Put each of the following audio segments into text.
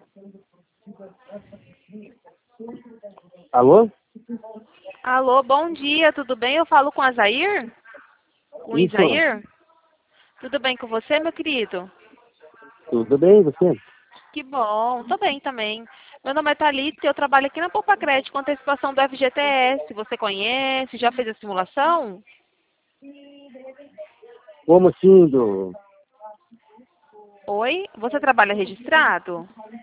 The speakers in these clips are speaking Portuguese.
Alô? Alô, bom dia, tudo bem? Eu falo com a Zair? Com o Isso, Isair? Tudo bem com você, meu querido? tudo bem, você? Que bom, tô bem também. Meu nome é Thalita e eu trabalho aqui na Poupa Crédito com antecipação do FGTS. Você conhece? Já fez a simulação? Como assim, do... Oi? Você trabalha registrado?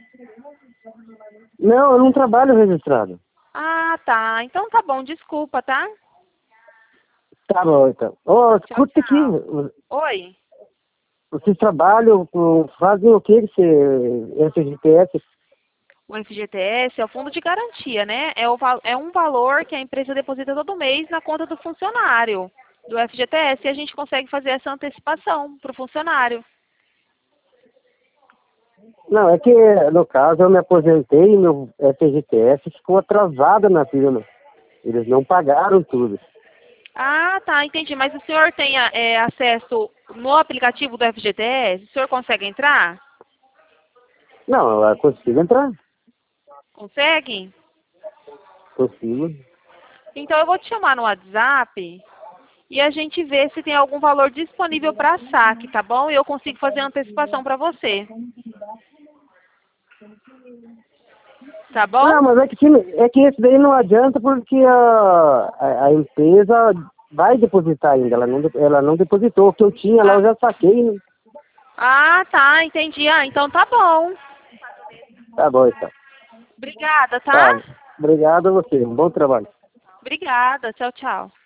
Não, eu não trabalho registrado. Ah, tá. Então tá bom, desculpa, tá? Tá bom, então. Ô, Tchau, escuta aqui, tchau. Oi? vocês trabalham com... fazem o que esse GPS? O FGTS é o fundo de garantia, né? É um valor que a empresa deposita todo mês na conta do funcionário do FGTS e a gente consegue fazer essa antecipação para o funcionário. Não, é que, no caso, eu me aposentei e meu FGTS ficou atrasado na firma. Eles não pagaram tudo. Ah, tá, entendi. Mas o senhor tem acesso no aplicativo do FGTS? O senhor consegue entrar? Não, eu consigo entrar. Consegue? Consigo. Então eu vou te chamar no WhatsApp e a gente vê se tem algum valor disponível para saque, tá bom? E eu consigo fazer a antecipação para você. Tá bom? Não, mas é que esse daí não adianta porque a empresa vai depositar ainda. Ela não depositou. O que eu tinha lá eu já saquei. Né? Ah, tá, entendi. Ah, então tá bom. Tá bom, então. Obrigada, Tá. tá? Obrigado a você. Um bom trabalho. Obrigada. Tchau, tchau.